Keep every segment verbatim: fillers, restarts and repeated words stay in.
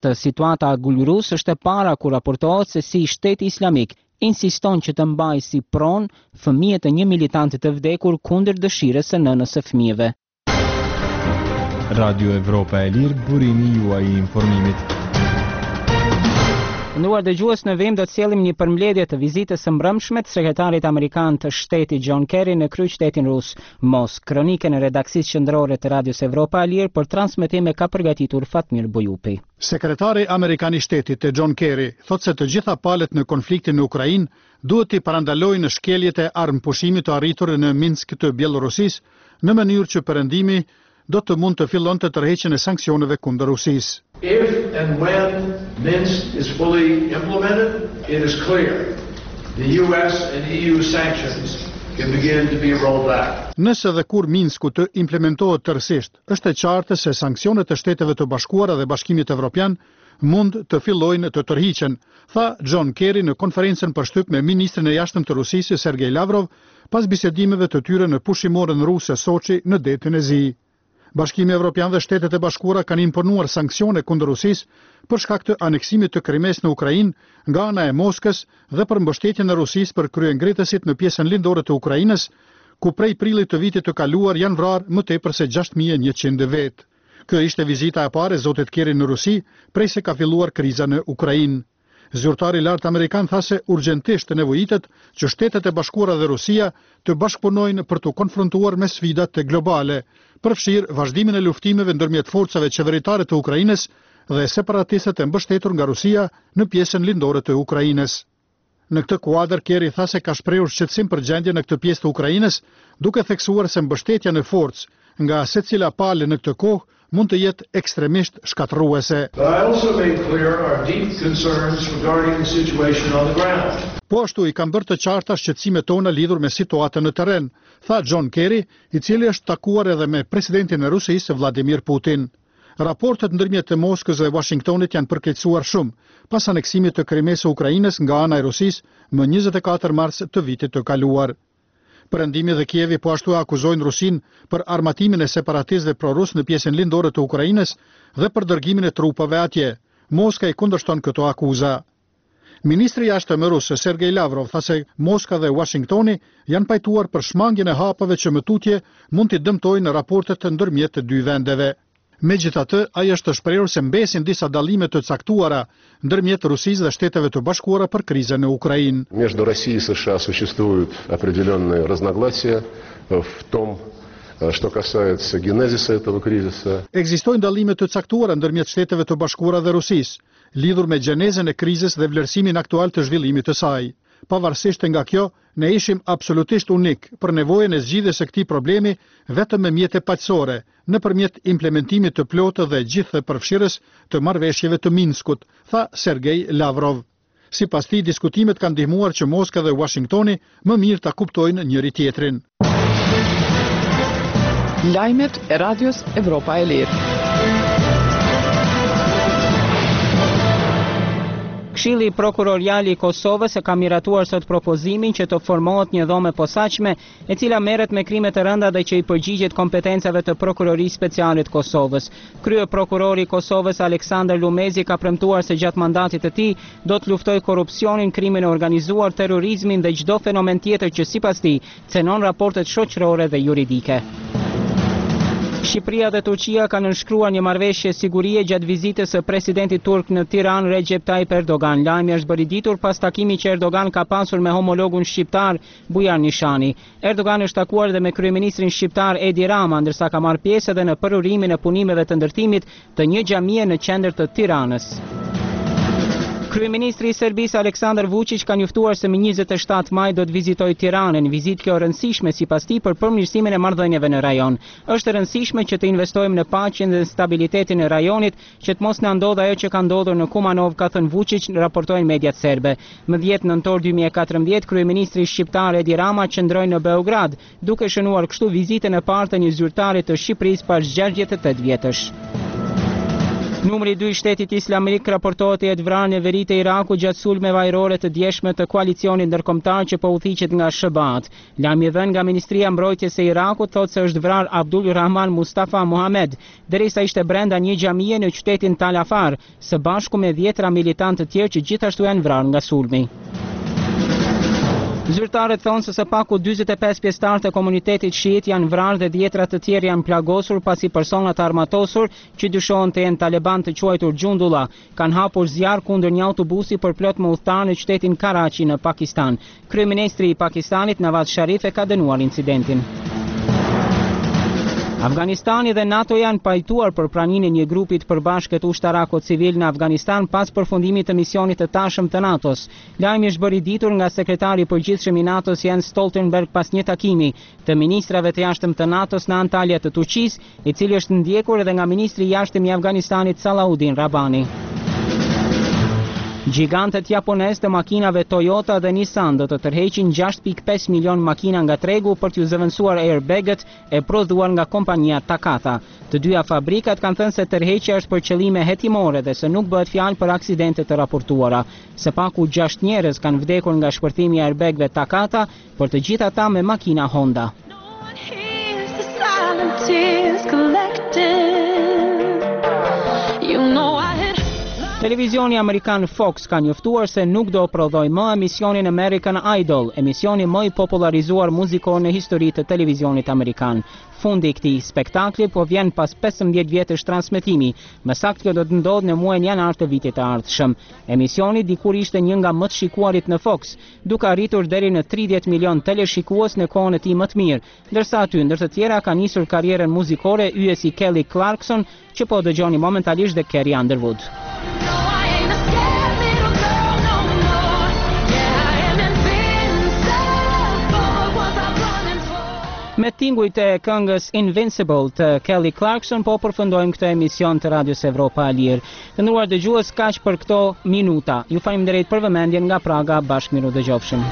Të situata agulurus është e para ku raportohet se si Shteti Islamik insiston që të mbajë si pronë fëmijët e një militanti të vdekur kundër dëshirës së nënës së fëmijëve. Radio Evropa e Lirë, burimi juaj i informimit. Nduar dëgjues, në vim do të sjellim një përmbledhje të vizitës së mbrëmshme të sekretarit amerikan të shtetit John Kerry në kryeqytetin rus Moskë. Kronikën e redaksisë qendrore të Radios Evropa e Lirë për transmetim e ka përgatitur Fatmir Bujupi. Sekretari amerikan i shtetit John Kerry thotë se të gjitha palët në konfliktin në Ukrainë duhet të parandalojnë shkeljet e armëpushimit të arritur në Minsk të Bielorusisë në mënyrë që perëndimi do të mund të fillon të tërheqjen e sanksioneve kundër Rusisë. If and when Minsk is fully implemented, it is clear the U S and E U sanctions can begin to be rolled back. Nëse dhe kur Minsku të implementohet tërësisht, është e qartë se sanksionet e Shteteve të Bashkuara dhe Bashkimit Evropian mund të fillojnë të tërhiqen, tha John Kerry në konferencën për shtyp me ministrin e jashtëm të Rusisë Sergej Lavrov pas bisedimeve të tyre në pushimorën ruse Soçi në detin e Zi. Bashkimi Evropian dhe Shtetet e Bashkuara kanë imponuar sanksione kundër Rusisë për shkak të aneksimit të Krimes në Ukrainë nga ana e Moskës dhe për mbështetjen e Rusisë për kryengritësit në pjesën lindore të Ukrainës, ku prej prillit të vitit të kaluar janë vrarë më tepër se gjashtë mijë e njëqind vetë. Kjo ishte vizita e parë e zotit Kerry në Rusi prej se ka filluar kriza në Ukrainë. Zyrtari i lartë amerikan tha se urgjentisht nevojitet që Shtetet e Bashkuara dhe Rusia të bashkëpunojnë për të konfrontuar me sfidat globale, përfshirë vazhdimin e luftimeve ndërmjet forcave qeveritare të Ukrainës dhe separatistët e mbështetur nga Rusia në pjesën lindore të Ukrainës. Në këtë kuadër Kerry tha se ka shprehur shqetësim për gjendjen në këtë pjesë të Ukrainës, duke theksuar se mbështetja në forcë nga secila palë në këtë kohë mund të jetë ekstremisht shkatërruese. Po ashtu i kam bërë të qarta shqetësimet tona lidhur me situatën në terren, tha John Kerry, i cili është takuar edhe me presidentin e Rusisë Vladimir Putin. Raportet ndërmjet të Moskës dhe Washingtonit janë përkeqësuar shumë pas aneksimit të Krimes së Ukrainës nga ana e Rusisë më njëzet e katër mars të vitit të kaluar. Perëndimi dhe Kievi po ashtu akuzojnë Rusinë për armatimin e separatistëve prorus në pjesën lindore të Ukrainës dhe për dërgimin e trupave atje. Moska i kundërshton këto akuza. Ministri i jashtëm rus Sergej Lavrov tha se Moska dhe Washingtoni janë pajtuar për shmangjen e hapave që më tutje mund t'i dëmtojnë raportet të ndërmjet të dy vendeve. Megjithatë, ai është të shprehur se mbesin disa dallime të caktuara ndërmjet Rusisë dhe Shteteve të Bashkuara për krizën në Украиnë. Между Россией и США существуют определенные разногласия в том, что касается генезиса этого кризиса. Ekzistojnë dallime të caktuara ndërmjet Shteteve të Bashkuara dhe Rusisë, lidhur me gjenezën e krizës dhe vlerësimin aktual të zhvillimit të saj. Pavarësisht nga kjo, ne ishim absolutisht unik për nevojën e zgjidhjes së këtij problemi vetëm me mjete paqësore, nëpërmjet implementimit të plotë dhe gjithë përfshirës të marrëveshjeve të Minskut, tha Sergej Lavrov. Sipas tij, diskutimet kanë ndihmuar që Moska dhe Washingtoni më mirë ta kuptojnë njëri tjetrin. Lajmet e Radios Evropa e Lirë. Këshilli prokurorial i Kosovës e ka miratuar sot propozimin që të formohet një dhomë e posaçme e cila merret me krime të rënda dhe që i përgjigjet kompetencave të Prokurorisë Speciale të Kosovës. Krye prokurori i Kosovës Aleksandar Lumezi ka premtuar se gjatë mandatit të tij do të luftojë korrupsionin, krimin e organizuar, terrorizmin dhe çdo fenomen tjetër që sipas tij cenon raportet shoqërore dhe juridike. Shqipëria dhe Turqia kanë nënshkruar një marrëveshje sigurie gjatë vizitës së presidentit turk në Tiranë Recep Tayyip Erdogan. Lajmi është bërë i ditur pas takimit që Erdogan ka pasur me homologun shqiptar Bujar Nishani. Erdogan është takuar edhe me kryeministrin shqiptar Edi Rama, ndërsa ka marrë pjesë edhe në përurimin e punimeve të ndërtimit të një xhamie në qendër të Tiranës. Kryeministri i Serbisë Aleksandar Vučić ka njoftuar se më njëzet e shtatë maj do të vizitojë Tiranën, vizitë kjo rëndësishme sipas tij për përmirësimin e marrëdhënieve në rajon. Është e rëndësishme që të investojmë në paqen dhe stabilitetin e rajonit, që të mos na ndodhë ajo që ka ndodhur në Kumanov, ka thënë Vučić, raportojnë mediat serbe. Më dhjetë nëntor dy mijë e katërmbëdhjetë, kryeministri shqiptar Edi Rama qëndroi në Beograd, duke shënuar kështu vizitën e parë të një zyrtari të Shqipërisë pas gjashtëdhjetë e tetë vjetësh. Numri dy i shtetit islamik raportohet e vrarë në veri të Iraku gjatë sulmeve ajrore të djeshme të koalicionit ndërkombëtar që po udhëhiqet nga Shëbat. Lajmi i dhënë nga Ministria e Mbrojtjes së Irakut thotë se është vrarë Abdul Rahman Mustafa Mohamed, derisa ishte brenda një xhamie në qytetin Tal Afar, së bashku me dhjetra militantë të tjerë që gjithashtu janë vrarë nga sulmi. Zyrtarët thonë se së paku dyzet e pesë pjesëtarë të komunitetit shiit janë vrarë dhe dhjetra të tjerë janë plagosur pasi personat armatosur që dyshohen të jenë Taliban të quajtur Gjundullah kanë hapur zjarr kundër një autobusi përplot me udhëtar në qytetin Karachi në Pakistan. Kryeministri i Pakistanit Nawaz Sharif e ka dënuar incidentin. Afganistani dhe NATO janë pajtuar për pranimin e një grupi të përbashkët ushtarako-civil në Afganistan pas përfundimit të misionit të tashëm të NATO-s. Lajmi është bërë i ditur nga sekretari i përgjithshëm i NATO-s Jens Stoltenberg pas një takimi të ministrave të jashtëm të NATO-s në Antalya të Turqisë, i cili është ndjekur edhe nga ministri i jashtëm i Afganistanit Salahuddin Rabbani. Gjigantët japonez të makinave Toyota dhe Nissan do të tërheqin gjashtë pikë pesë milion makina nga tregu për t'u zëvendësuar airbagët e prodhuar nga kompania Takata. Të dyja fabrikat kanë thënë se tërheqja është për qëllime hetimore dhe se nuk bëhet fjalë për aksidente të raportuara. Së paku gjashtë njerëz kanë vdekur nga shpërthimi i airbagëve Takata, për të gjithë ata me makina Honda. Televizioni Amerikan Fox ka njoftuar se nuk do prodhoj më emisionin American Idol, emisioni më i popularizuar muzikor në histori të televizionit amerikan. Fundi i këtij spektakli po vjen pas pesëmbëdhjetë vjetësh transmetimi, më saktë kjo do të ndodhë në muajin janar të vitit të ardhshëm. Emisioni dikur ishte një nga më të shikuarit në Fox, duke arritur deri në tridhjetë milion teleshikues në kohën e tij më të mirë, ndërsa aty ndër të tjera ka nisur karrierën muzikore yjesi Kelly Clarkson, që po dëgjoni momentalisht dhe Carrie Underwood. Me tingujt e këngës Invincible të Kelly Clarkson po përfundojmë këtë emision të Radios Evropa e Lirë. Të nderuar dëgjues, kaq për këto minuta. Ju falenderoj për vëmendjen nga Praga, bashkëmiru dëgjofshim.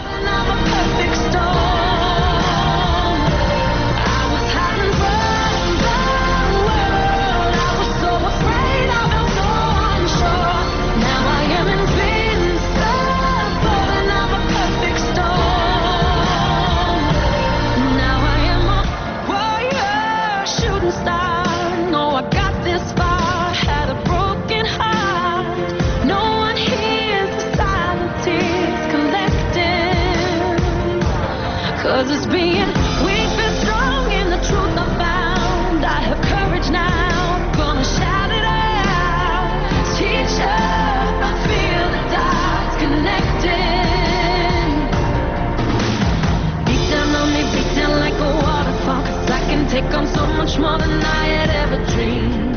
Cause it's being weak but strong in the truth I found. I have courage now, gonna shout it out. Teacher, I feel the dots connecting. Beat down on me, beat down like a waterfall. Cause I can take on so much more than I had ever dreamed.